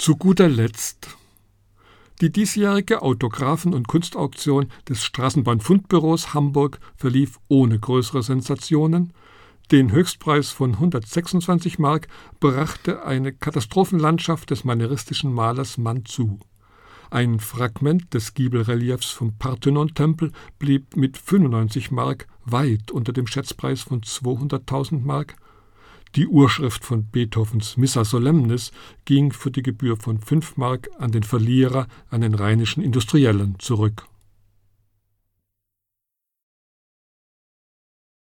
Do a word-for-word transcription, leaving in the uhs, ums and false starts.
Zu guter Letzt: Die diesjährige Autographen- und Kunstauktion des Straßenbahnfundbüros Hamburg verlief ohne größere Sensationen. Den Höchstpreis von hundertsechsundzwanzig Mark brachte eine Katastrophenlandschaft des manieristischen Malers Mann zu. Ein Fragment des Giebelreliefs vom Parthenon-Tempel blieb mit fünfundneunzig Mark weit unter dem Schätzpreis von zweihunderttausend Mark. Die Urschrift von Beethovens Missa Solemnis ging für die Gebühr von fünf Mark an den Verlierer, einen rheinischen Industriellen, zurück.